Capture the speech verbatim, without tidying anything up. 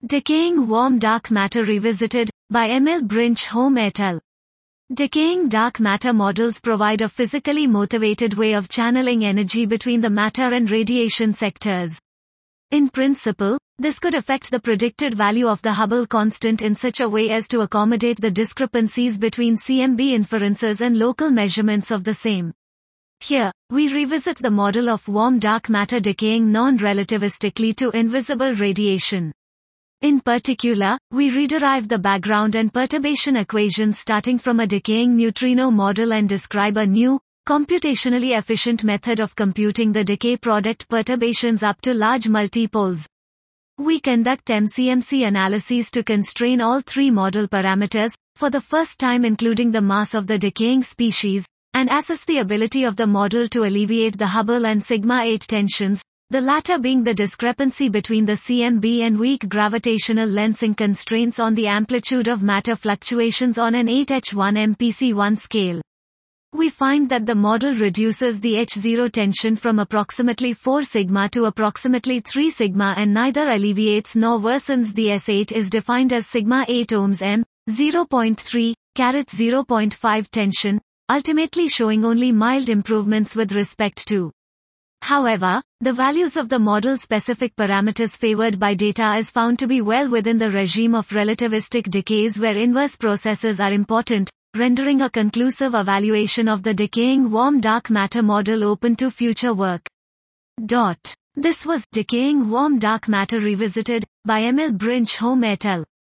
Decaying Warm Dark Matter Revisited, by Emil Brinch-Holm et al. Decaying dark matter models provide a physically motivated way of channeling energy between the matter and radiation sectors. In principle, this could affect the predicted value of the Hubble constant in such a way as to accommodate the discrepancies between C M B inferences and local measurements of the same. Here, we revisit the model of warm dark matter decaying non-relativistically to invisible radiation. In particular, we rederive the background and perturbation equations starting from a decaying neutrino model and describe a new, computationally efficient method of computing the decay product perturbations up to large multipoles. We conduct M C M C analyses to constrain all three model parameters, for the first time including the mass of the decaying species, and assess the ability of the model to alleviate the Hubble and sigma eight tensions, the latter being the discrepancy between the C M B and weak gravitational lensing constraints on the amplitude of matter fluctuations on an eight H one M P C one scale. We find that the model reduces the H zero tension from approximately four sigma to approximately three sigma and neither alleviates nor worsens the S eight is defined as sigma eight ohms M, zero point three, zero point five tension, ultimately showing only mild improvements with respect to. However, the values of the model-specific parameters favored by data is found to be well within the regime of relativistic decays where inverse processes are important, rendering a conclusive evaluation of the decaying warm dark matter model open to future work. Dot. This was Decaying Warm Dark Matter Revisited, by Emil Brinch-Holm et al.